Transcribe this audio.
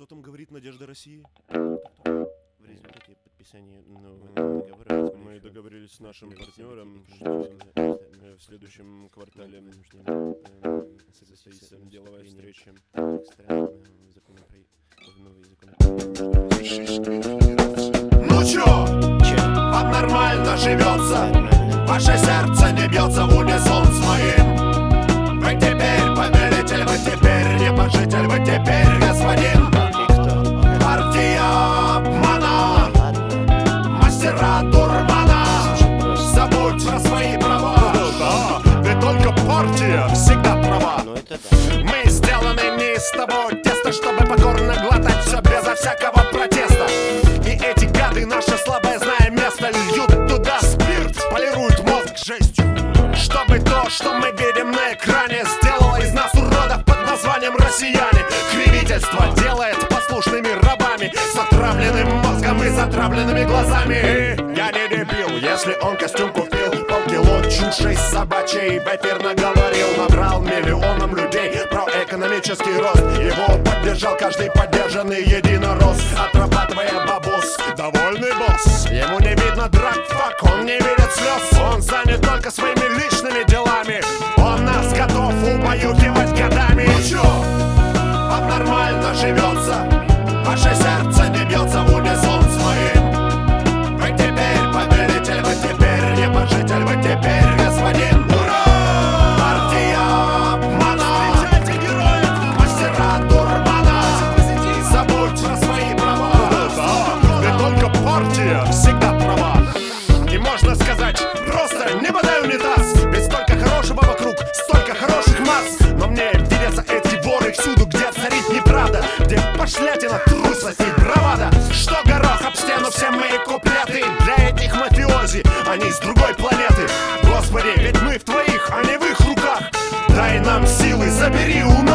Что там говорит Надежда России? В результате подписания нового договора Мы договорились с нашим партнером, что в следующем квартале состоится деловая встреча. Ну чё, вам нормально живется? Ваше сердце не бьется в унисон с моим. Вы теперь повелитель, вы теперь небожитель, вы теперь господин. Партия обмана, мастера дурмана. Забудь про свои права. Да, ты только партия всегда права. Мы сделаны не из того теста, чтобы покорно глотать все безо всякого протеста. И эти гады, наше слабое зная место, льют туда спирт, полируют мозг жестью, чтобы то, что мы видим на экране, сделало из нас уродов под названием россияне. Кривительство делает послушными рабами, с отравленным мозгом и затравленными глазами. И я не дебил, если он костюм купил, полкило чушей собачьей в эфир наговорил, набрал миллионам людей про экономический рост. Его поддержал каждый поддержанный единорос, отрабатывая бабус. Довольный босс, ему не видно драк, фак, он не видит слез. Он занят только своими личными делами, он нас готов убаюкивать годами. Ну чё, вам нормально живется? Ваше сердце не бьется в унисон с моим. Вы теперь повелитель, вы теперь небожитель, вы теперь господин. Ура! Партия обмана, мастера дурмана. Забудь про свои права. Ты только партия всегда права. И можно сказать, просто не бодай унитаз. Ведь столько хорошего вокруг, столько хороших масс. Но мне видятся эти воры всюду, где царит неправда, где пошлятина, трусость и бравада. Что горох об стену, все мои куплеты для этих мафиози, они с другой планеты. Господи, ведь мы в твоих, а не в их руках. Дай нам силы, забери у нас